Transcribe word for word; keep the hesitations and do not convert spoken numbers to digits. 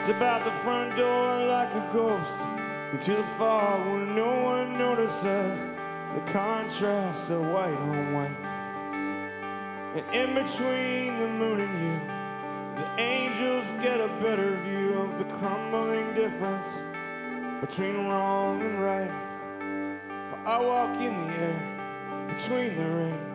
Step out the front door like a ghost into the fog where no one notices the contrast of white on white. And in between the moon and you, the angels get a better view of the crumbling difference between wrong and right. I walk in the air between the rain